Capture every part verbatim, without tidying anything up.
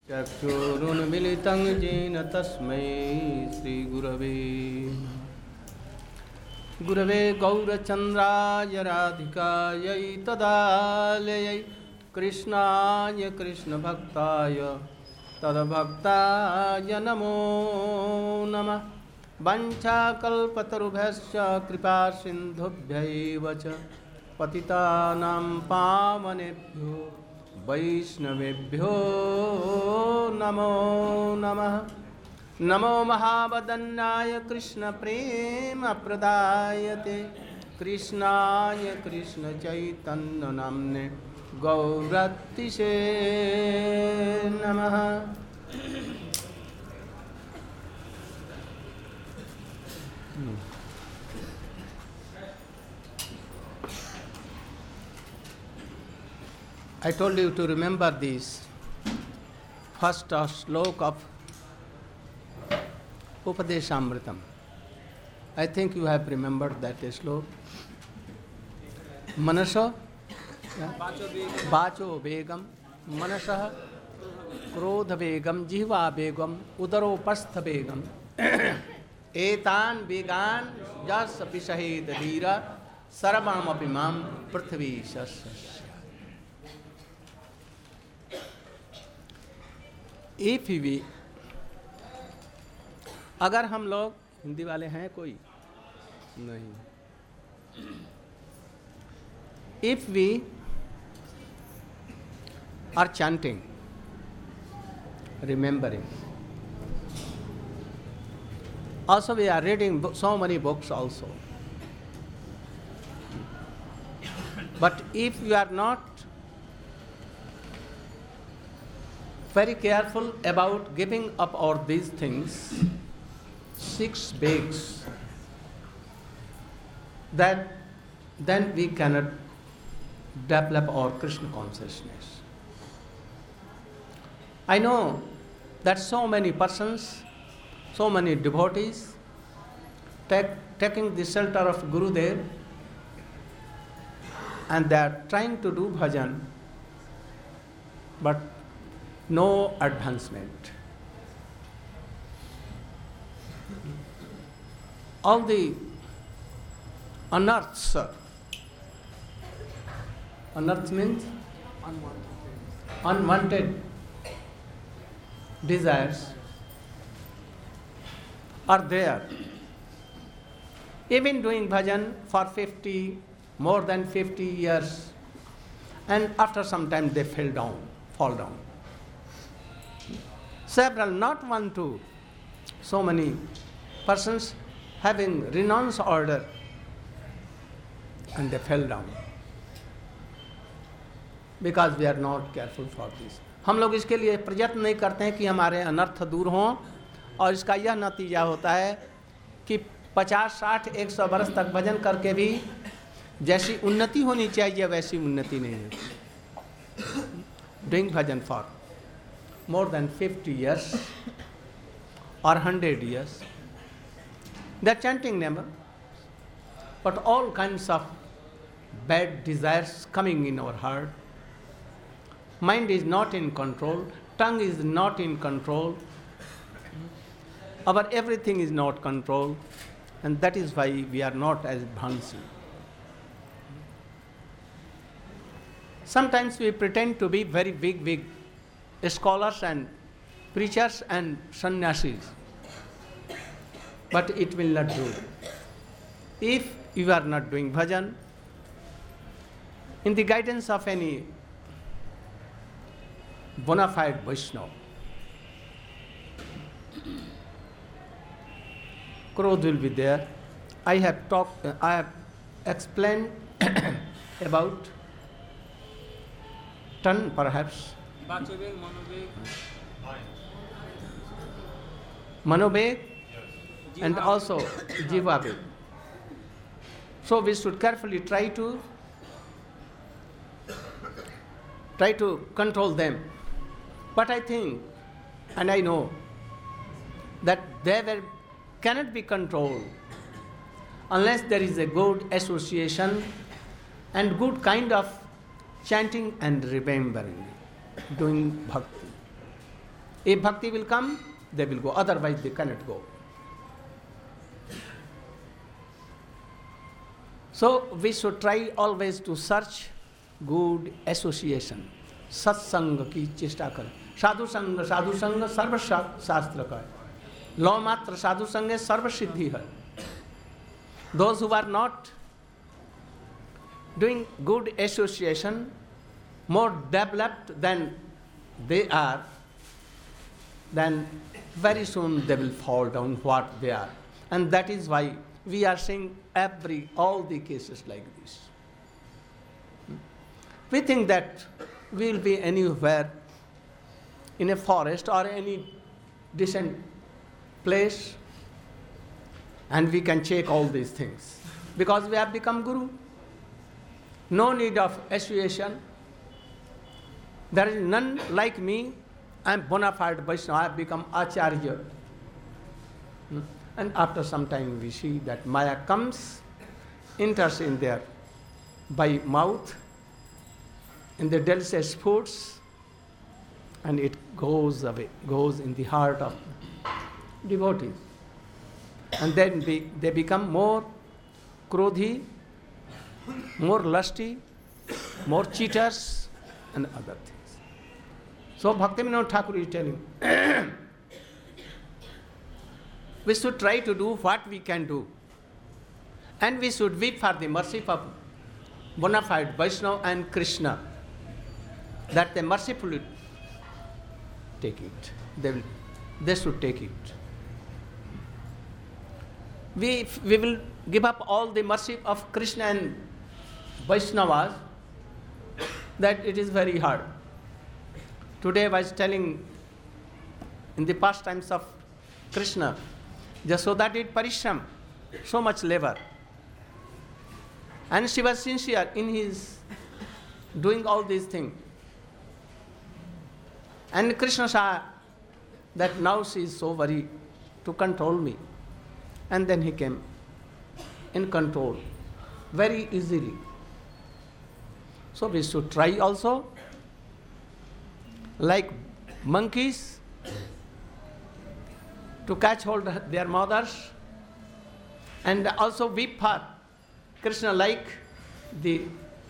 चक्षुरुन्मिलितं येन तस्मै श्रीगुरवे गुरवे गौरचन्द्राय राधिकायै तदालयै कृष्णाय कृष्णभक्ताय तद्भक्ताय नमो नमः। वञ्चाकल्पतरुभ्यश्च कृपासिन्धुभ्यैव च पतितानां पावनेभ्यो वैष्णवेभ्यो नमो नमः। नमो महावदन्नाय कृष्णप्रेमप्रदायते कृष्णाय कृष्णचैतन्यनाम्ने गौरतिसे नमः। I told you to remember this first slok of Upadeshamritam. I think you have remembered that slok. Manasa Vacho Begam, Manasa Krodha Begam, Jiva Begam, Udaro Pastha Begam, Etan Began, Jas Pisahid Dhira, Sarabam Abhimam, Prithvi Sasasya. If we, अगर हम लोग हिंदी वाले हैं कोई नहीं, if we are chanting, remembering, also we are reading so many books also, but if you are not very careful about giving up all these things, six begs, that then we cannot develop our Krishna consciousness. I know that so many persons, so many devotees, take, taking the shelter of Gurudev, and they are trying to do bhajan, but no advancement. All the unearths, unearth means unwanted, unwanted desires are there. Even doing bhajan for fifty, more than fifty years, and after some time they fell down, fall down. Several, not one, two, so many persons having renounced order and they fell down because we are not careful for this. हम लोग इसके लिए प्रयत्न नहीं करते हैं कि हमारे अनर्थ दूर हों, और इसका यह नतीजा होता है कि पचास साठ एक सौ वर्ष तक भजन करके भी जैसी उन्नति होनी चाहिए वैसी उन्नति नहीं होती. Doing bhajan for more than fifty years or one hundred years, they are chanting name, but all kinds of bad desires coming in our heart. Mind is not in control, tongue is not in control, our everything is not controlled, and that is why we are not as Bhansi. Sometimes we pretend to be very big, big scholars and preachers and sannyasis, but it will not do. If you are not doing bhajan, in the guidance of any bona fide Vaishnava, Krodh will be there. I have talked, uh, I have explained about ten perhaps. Manobeg and also Jivabeg. So we should carefully try to try to control them. But I think, and I know, that they were, cannot be controlled unless there is a good association and good kind of chanting and remembering, doing bhakti. If bhakti will come, they will go. Otherwise, they cannot go. So we should try always to search good association. Satsang ki chesta kare. Sadhu sanga, sadhu sanga, sarva shastra ka hai. Law matra sadhu sanga sarva siddhi hai. Those who are not doing good association, more developed than they are, then very soon they will fall down what they are. And that is why we are seeing every, all the cases like this. We think that we will be anywhere in a forest or any decent place and we can check all these things because we have become guru. No need of association. There is none like me. I am bona fide Vaishnava. I have become Acharya. Hmm? And after some time we see that Maya comes, enters in there by mouth, in the delicious foods, and it goes away, goes in the heart of devotees. And then be, they become more krodhi, more lusty, more cheaters, and other things. So Bhaktivinoda Thakur is telling, we should try to do what we can do. And we should weep for the mercy of bona fide Vaishnava and Krishna, that they mercifully take it. They, will, they should take it. We, we will give up all the mercy of Krishna and Vaishnavas, that it is very hard. Today I was telling in the pastimes of Krishna, just so that it parishram, so much labor. And she was sincere in his doing all these things. And Krishna saw that now she is so worried to control me. And then he came in control very easily. So we should try also, like monkeys, to catch hold of their mothers, and also weep for Krishna like the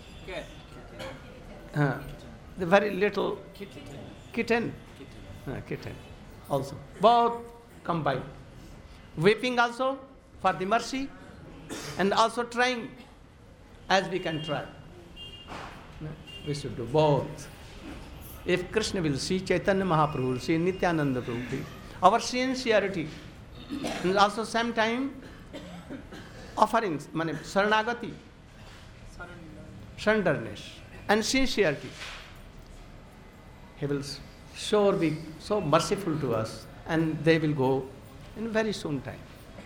uh, the very little kitten, kitten, uh, kitten also. Both combined. Weeping also for the mercy, and also trying as we can try. We should do both. If Krishna will see, Chaitanya Mahaprabhu will see, Nityananda Prabhu, our sincerity, and also same time offerings, mane saranagati, surrenderness, and sincerity. He will sure be so merciful to us, and they will go in very soon time.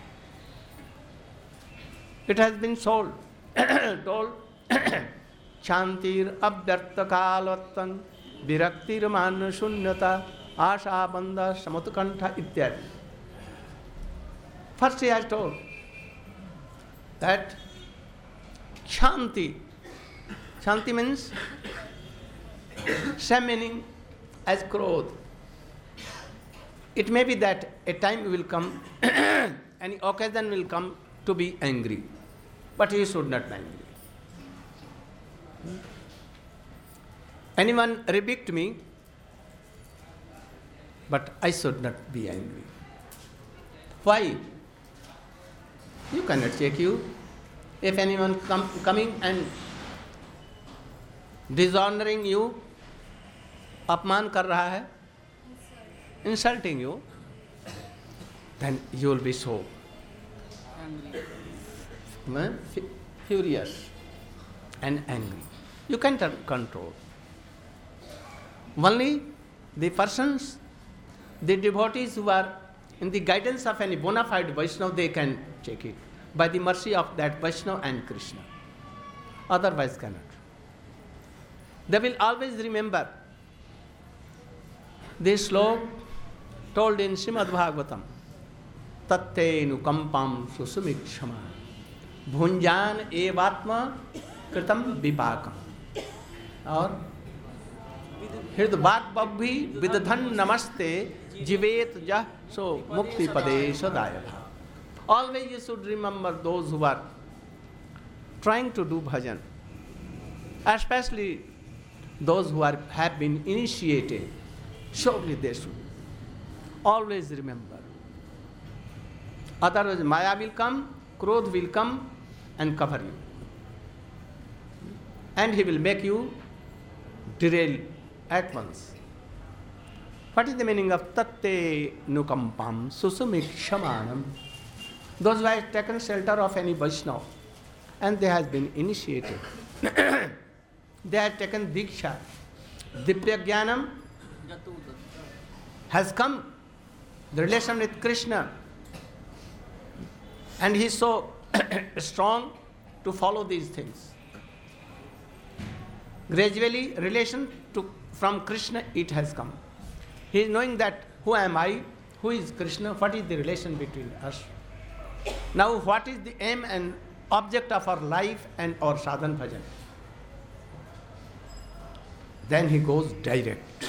It has been told, told, Chantir abhyartha kalattan viraktir man shunyata asha bandha samutkantha ityadi. First he has told that Shanti, Shanti means same meaning as Krodh. It may be that a time will come, any occasion will come to be angry, but he should not be angry. Anyone rebuked me, but I should not be angry. Why? You cannot check you. If anyone come, coming and dishonoring you, अपमान कर रहा है, insulting you, then you will be so angry. Furious and angry. You can't control. Only the persons, the devotees who are in the guidance of any bona fide Vaishnava, they can check it by the mercy of that Vaishnava and Krishna. Otherwise cannot. They will always remember this slok told in Srimad Bhagavatam, Tatte nukampam susumikshama bhunjan evatma kritam vipakam. Or Hridbhat Babhi Vidadhan Namaste Jivet Jah So Mukti Pade Sadaya. Always you should remember those who are trying to do bhajan, especially those who are, have been initiated. Surely they should always remember. Otherwise Maya will come, Krodh will come and cover you. And he will make you derail at once. What is the meaning of tatte nukampam susumikshamanam? Those who have taken shelter of any Vaishnava and they have been initiated. They have taken diksha. Dipyagyanam has come, the relation with Krishna. And he is so strong to follow these things. Gradually, relation to, from Krishna, it has come. He is knowing that who am I, who is Krishna, what is the relation between us. Now, what is the aim and object of our life and our sadhan bhajan? Then he goes direct.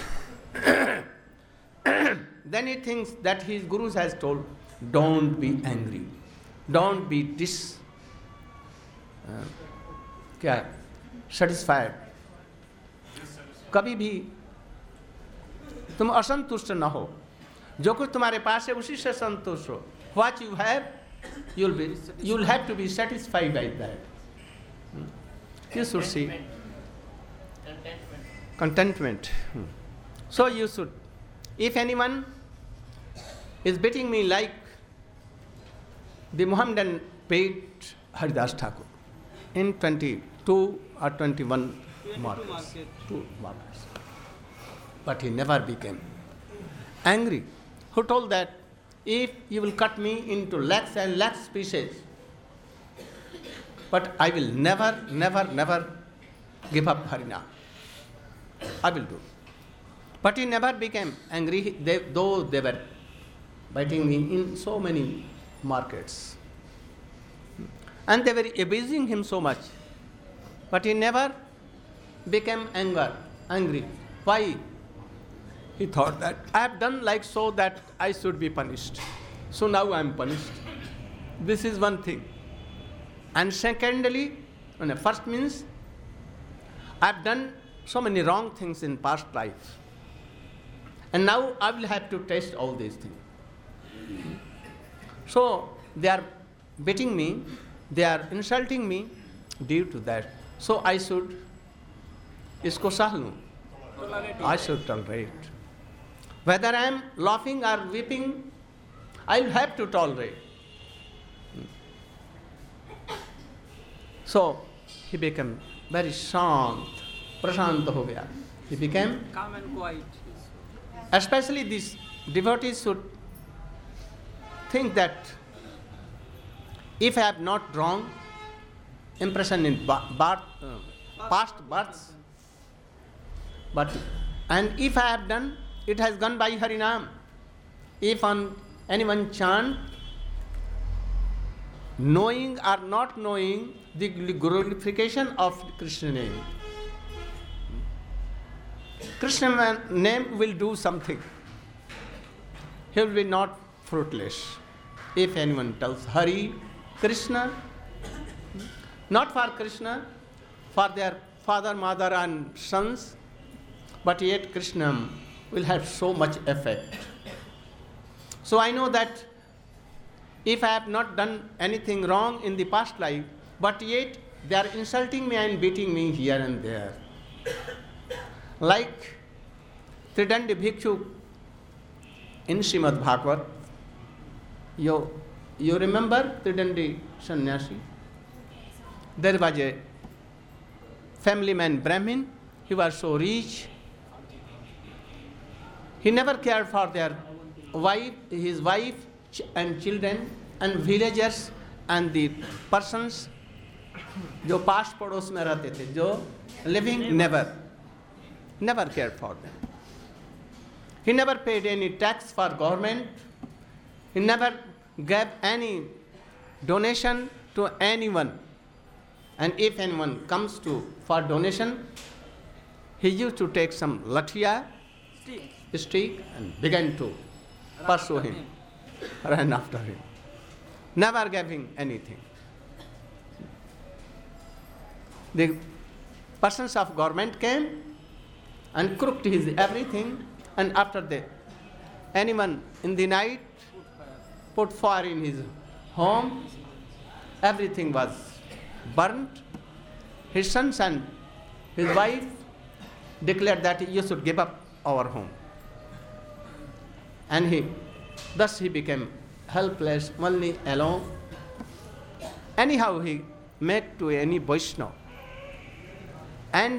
Then he thinks that his guru has told, don't be angry, don't be dis, uh, kya, satisfied. कभी भी तुम असंतुष्ट न हो, जो कुछ तुम्हारे पास है उसी से संतुष्ट हो. What you have, you'll be, you'll have to be satisfied by that. Hmm. You should see contentment. Contentment. Hmm. So you should. If anyone is beating me like the Mohammedan beat Haridas Thakur in twenty-two or twenty-one markets, two markets, but he never became angry. Who told that if you will cut me into lakhs and lakhs pieces, but I will never, never, never give up Harinam. I will do. But he never became angry, they, though they were biting me in so many markets. And they were abusing him so much. But he never became anger, angry. Why? He thought that I have done like so that I should be punished. So now I am punished. This is one thing. And secondly, first means I have done so many wrong things in past life. And now I will have to taste all these things. So they are beating me, they are insulting me due to that. So I should isko sah lun. I should tolerate. Whether I am laughing or weeping, I will have to tolerate. So he became very shant, prashant ho gaya. He became calm and quiet. Especially these devotees should think that if I have not drawn impression in birth, uh, past births, but and if I have done, it has gone by Harinam. If on anyone chant, knowing or not knowing the glorification of Krishna name, Krishna name will do something. He will be not fruitless. If anyone tells Hari, Krishna, not for Krishna, for their father, mother and sons, but yet Krishna will have so much effect. So I know that if I have not done anything wrong in the past life, but yet they are insulting me and beating me here and there. Like Tridandi Bhikshu in Srimad Bhagavad, you, you remember Tridandi Sannyasi? There was a family man Brahmin, he was so rich. He never cared for their wife, his wife and children and villagers and the persons जो पास पड़ोस में रहते थे, जो living never, never cared for them. He never paid any tax for government. He never gave any donation to anyone. And if anyone comes to for donation, he used to take some lathia, Stick. stick, and began to pursue him, ran after him, never gave him anything. The persons of government came and crooked his everything, and after that, anyone in the night put fire in his home, everything was burnt. His sons and his wife declared that you should give up our home. And he, thus he became helpless, only alone. Anyhow, he met to any Vaishnava. And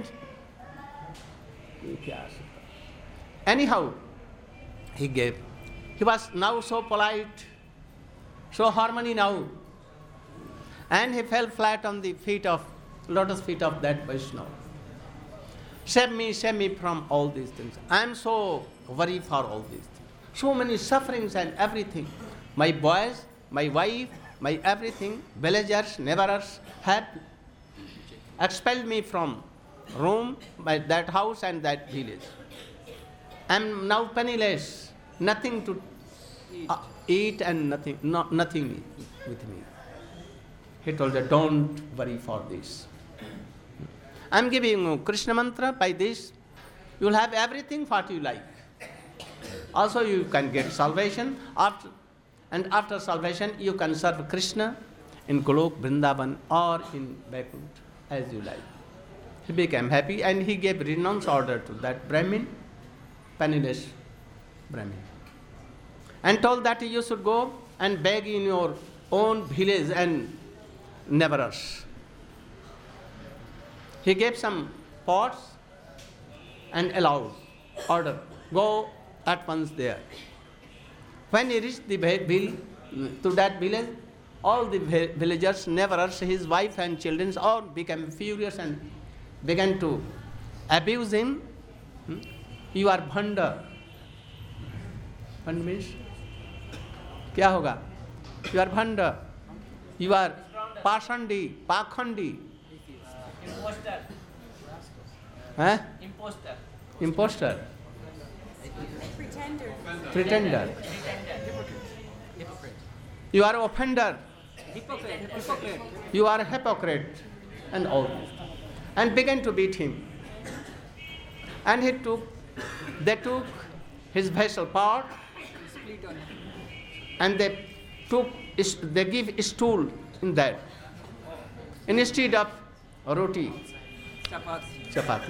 anyhow, he gave. He was now so polite, so harmony now. And he fell flat on the feet of, lotus feet of that Vaishnava. Save me, save me from all these things. I am so worried for all these things. So many sufferings and everything. My boys, my wife, my everything, villagers, neighbors have expelled me from room, by that house and that village. I am now penniless, nothing to uh, eat and nothing, no, nothing with me. He told her, don't worry for this. I am giving you Krishna mantra. By this, you will have everything what you like. Also, you can get salvation. After, and after salvation, you can serve Krishna in Golok, Vrindavan, or in Vaikuntha, as you like. He became happy and he gave renounce order to that Brahmin, penniless Brahmin, and told that you should go and beg in your own village and neighbors. He gave some pots and allowed order, go at once there. When he reached the bill, to that village, all the villagers, neighbors, his wife and children all became furious and began to abuse him. Hmm? You are bhanda. Bhanda means? Kya hoga? You are bhanda. You are pashandi, pakhandi. Imposter. Huh? Imposter. Imposter. Pretender. Pretender. Hypocrite. You are offender. Hypocrite. Hypocrite. You are a hypocrite. And all this. And began to beat him. And he took, they took his vessel part Split on and they took, they give stool in that. Instead of roti, chapati. chapati.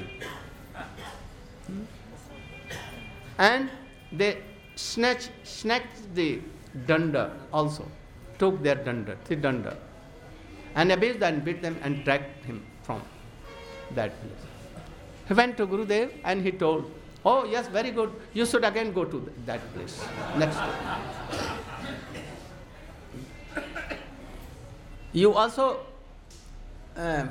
And they snatched, snatched the danda also, took their danda, the danda, and abused and beat them and dragged him from that place. He went to Gurudev and he told, oh yes, very good, you should again go to that place next day. You also um,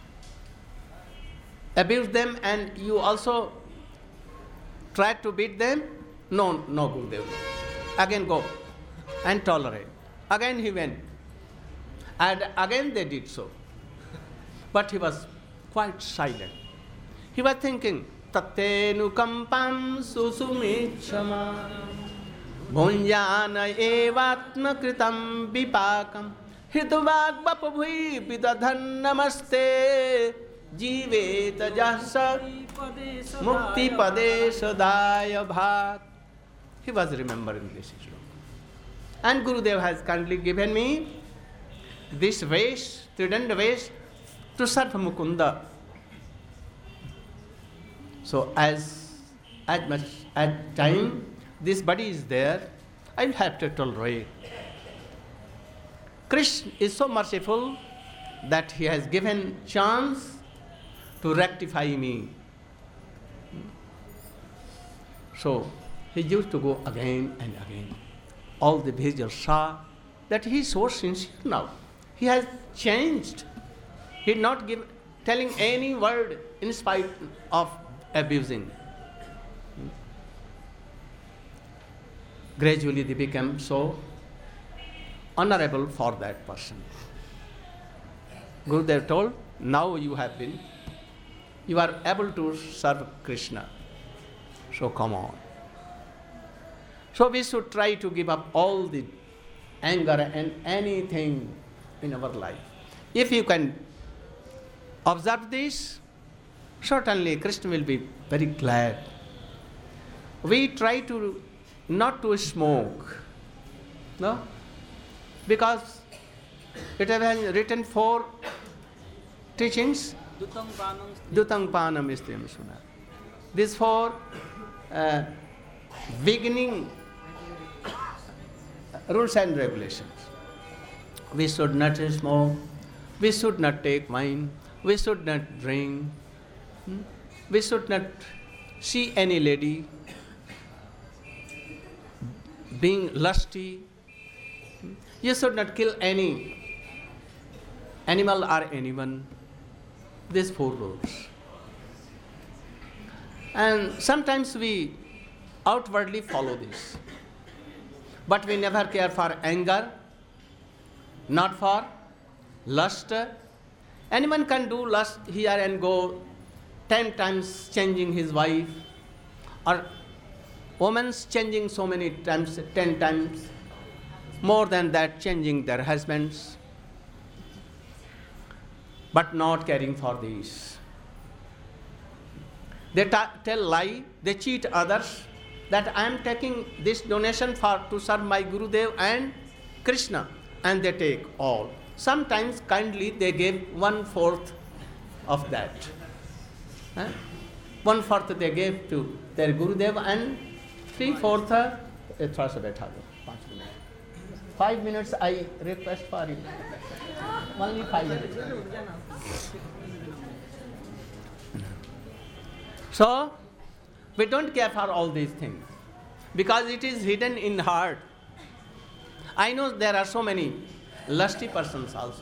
abuse them and you also try to beat them? No, no, Gurudev. Again go and tolerate. Again he went. And again they did so. But he was quite silent. He was thinking, Tattenu kampam susumicchama bhunjana evatma kritam vipakam hituvag bapabhui vidadhan namaste jiveta jasa mukti pade sadaya bhat. He was remembering this issue. And Gurudev has kindly given me this vase, Tridanda vase, to serve Mukunda. So as, as much at time this body is there, I will have to tolerate. Krishna is so merciful that he has given chance to rectify me. So he used to go again and again. All the villagers saw that he is so sincere now. He has changed. He is not give, telling any word in spite of abusing. Gradually they become so honorable for that person. Gurudev told, now you have been you are able to serve Krishna. So come on. So we should try to give up all the anger and anything in our life. If you can observe this, certainly Krishna will be very glad. We try to not to smoke, no? Because it has been written four teachings. Dutang Panam Dutang Panam Istriyam Suna. These four uh, beginning rules and regulations. We should not smoke, we should not take wine, we should not drink, hmm? we should not see any lady being lusty, hmm? you should not kill any animal or anyone. These four rules. And sometimes we outwardly follow this, but we never care for anger, not for lust. Anyone can do lust here and go ten times changing his wife, or women's changing so many times, ten times, more than that changing their husbands, but not caring for these. They ta- tell lie, they cheat others, that I am taking this donation for to serve my Gurudev and Krishna, and they take all. Sometimes kindly they give one fourth of that. Huh? One fourth they gave to their Gurudev and three fourth. Uh, five minutes I request for you. Only five minutes. So, we don't care for all these things because it is hidden in heart. I know there are so many lusty persons also.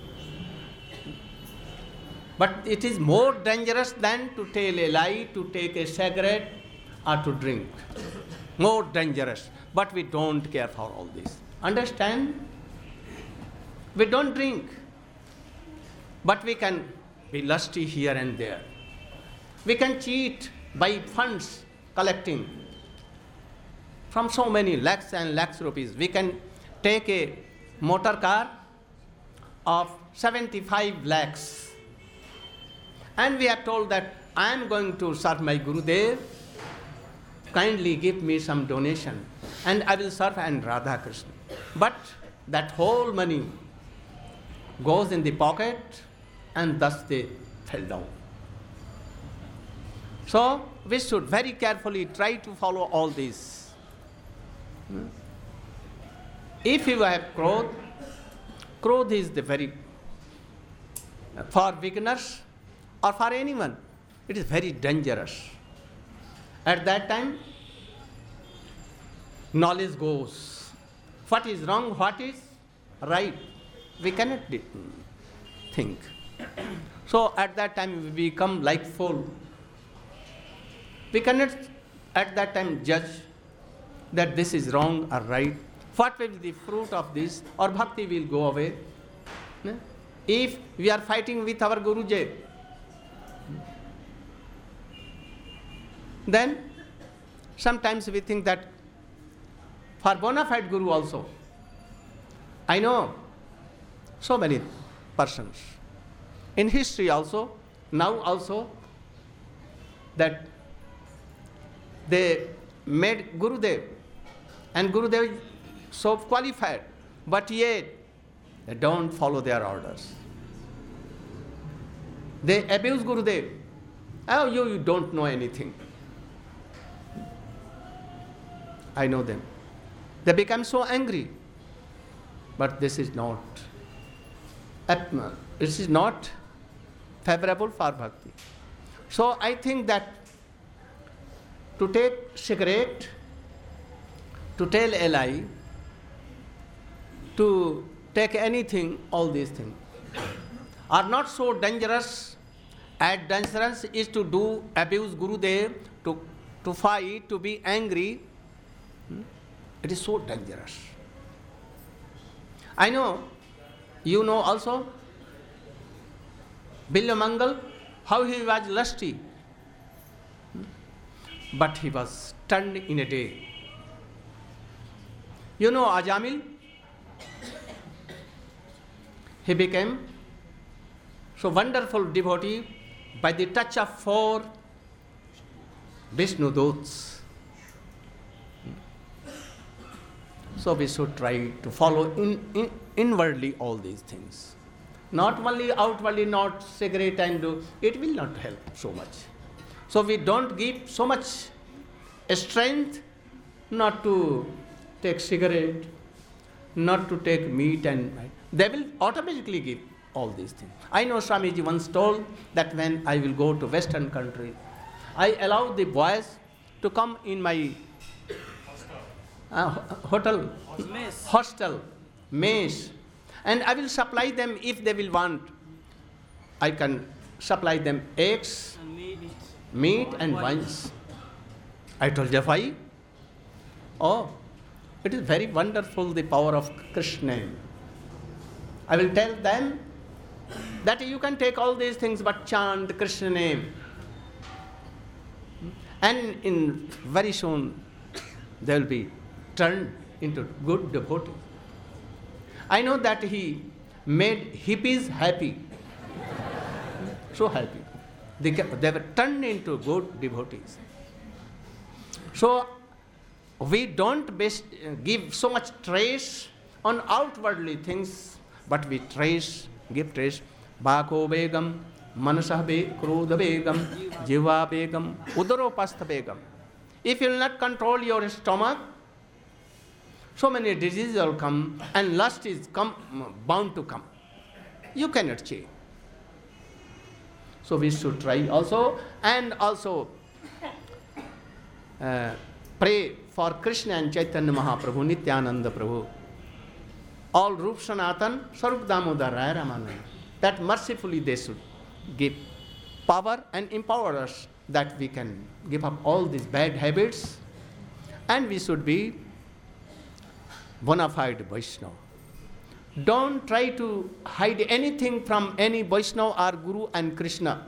But it is more dangerous than to tell a lie, to take a cigarette or to drink. More dangerous. But we don't care for all this. Understand? We don't drink. But we can be lusty here and there. We can cheat by funds collecting from so many lakhs and lakhs rupees. We can take a motor car of seventy-five lakhs and we are told that I am going to serve my Gurudev, kindly give me some donation and I will serve and Radha Krishna. But that whole money goes in the pocket and thus they fell down. So, we should very carefully try to follow all these. Hmm? If you have Krodh, Krodh is the very, for beginners or for anyone, it is very dangerous. At that time, knowledge goes. What is wrong, what is right, we cannot think. So, at that time, we become like fool. We cannot at that time judge that this is wrong or right. What will be the fruit of this? Or bhakti will go away. If we are fighting with our Guruji, then sometimes we think that for bona fide Guru also, I know so many persons, in history also, now also, that they made Gurudev, and Gurudev is so qualified, but yet they don't follow their orders. They abuse Gurudev. Oh, you, you don't know anything. I know them. They become so angry. But this is not, this is not favorable for bhakti. So I think that to take cigarette, to tell a lie, to take anything, all these things are not so dangerous. As dangerous is to do abuse Gurudev, to, to fight, to be angry. It is so dangerous. I know, you know also, Bilya Mangal, how he was lusty. But he was turned in a day. You know Ajamil? He became so wonderful devotee by the touch of four Vishnu Duts. So we should try to follow in, in, inwardly all these things. Not only outwardly, not cigarette and do, it will not help so much. So we don't give so much strength not to take cigarette, not to take meat, and they will automatically give all these things. I know Swamiji once told that when I will go to Western country, I allow the boys to come in my uh, hotel, Mess. hostel, mess, and I will supply them if they will want. I can supply them eggs, And meat. meat and wines. I told you why? Oh, it is very wonderful, the power of Krishna. I will tell them that you can take all these things but chant Krishna name. And in very soon they will be turned into good devotees. I know that he made hippies happy. So happy. They, they were turned into good devotees. So we don't base, give so much trace on outwardly things, but we trace, give trace. Bako begam, manasah be, krodha begam, jiva begam, udaropastha begam. If you will not control your stomach, so many diseases will come and lust is come, bound to come. You cannot change. So we should try also, and also uh, pray for Krishna and Chaitanya Mahaprabhu, Nityananda Prabhu, all Rup Sanatan, Sarup Damodar, Raya Ramananda, that mercifully they should give power and empower us that we can give up all these bad habits, and we should be bona fide Vaishnava. Don't try to hide anything from any Vaishnava or Guru and Krishna,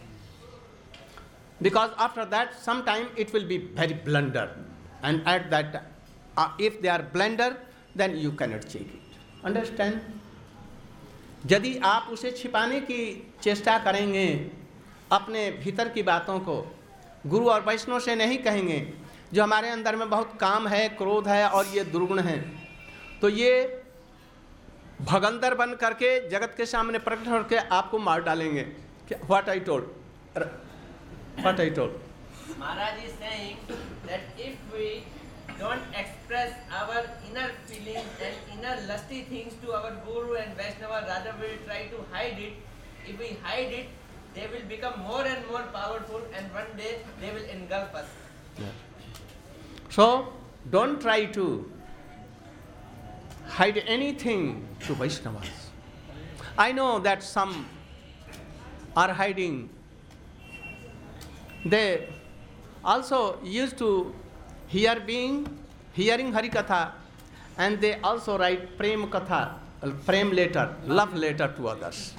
because after that sometime it will be very blunder, and at that uh, if they are blunder, then you cannot check it. Understand? यदि आप उसे छिपाने की चेष्टा करेंगे, अपने भीतर की बातों को गुरु और वैष्णव से नहीं कहेंगे, जो हमारे अंदर में बहुत काम है, क्रोध है और ये दुर्गुण है, तो ये भगंदर बन करके जगत के सामने प्रकट होकर आपको मार डालेंगे. What I told? What I told? Maharaj is saying that if we don't express our inner feelings and inner lusty things to our Guru and Vaishnava, rather we will try to hide it. If we hide it, they will become more and more powerful, and one day they will engulf us. Yeah. So, don't try to hide anything to Vaishnavas. I know that some are hiding. They also used to hear being, hearing Hari Katha, and they also write Prem Katha, Prem letter, love letter to others.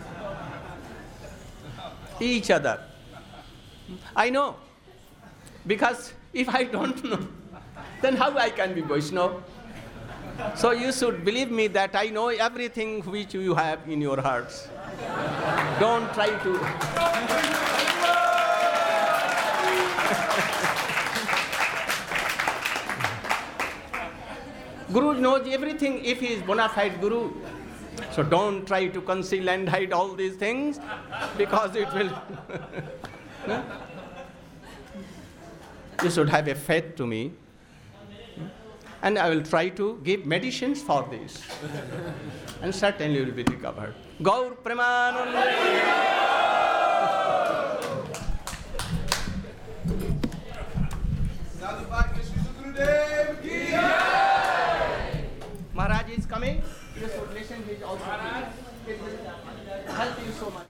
Each other. I know, because if I don't know, then how I can be Vaishnava? So you should believe me that I know everything which you have in your hearts. Don't try to... Guru knows everything if he is bona fide Guru. So don't try to conceal and hide all these things, because it will... You should have a faith to me. And I will try to give medicines for this. And certainly you will be recovered. Gaur Premanand. Maharaj is coming. You should listen to it also. It will help you so much.